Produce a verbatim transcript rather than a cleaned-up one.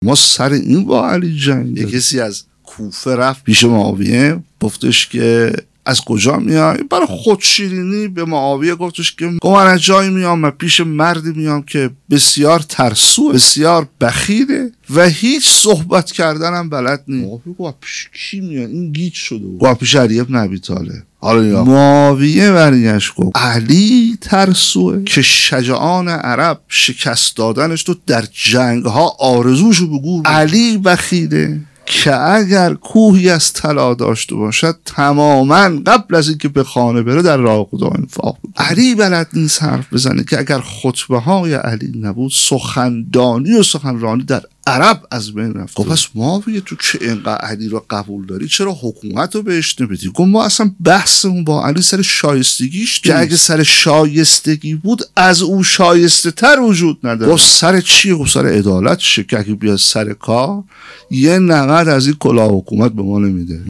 ما سر این با علی جنگ. یه کسی از کوفه رفت پیش معاویه گفتش که از کجا میای؟ برای خودشیرینی به معاویه گفتش که من از جایی میام، من پیش مردی میام که بسیار ترسو، بسیار بخیله و هیچ صحبت کردن هم بلد نیست. معاویه گفت پیش کی میاد؟ این گیج شده بود. گفت پیش علی ابن ابی طالب. حالا معاویه برگشت گفت علی ترسوه که شجاعان عرب شکست دادنش تو در جنگ ها آرزوشو بگو. علی بخیله که اگر کوهی از طلا داشته باشد تماما قبل از اینکه به خانه بره در راه خدا انفاق بود. علی بلد نیست حرف بزنه که اگر خطبه های علی نبود سخندانی و سخنرانی در عرب از بین رفت. گفت پس معاویه تو که اینقدر علی رو قبول داری چرا حکومت رو بهش نمیدی؟ گفت ما اصلا بحثمون با علی سر شایستگیش که اگه سر شایستگی بود از او شایسته تر وجود نداره. گفت سر چیه؟ گفت سر عدالتشه که اگه بیاد سر کار یه نقد از این کلاه حکومت به ما نمیده.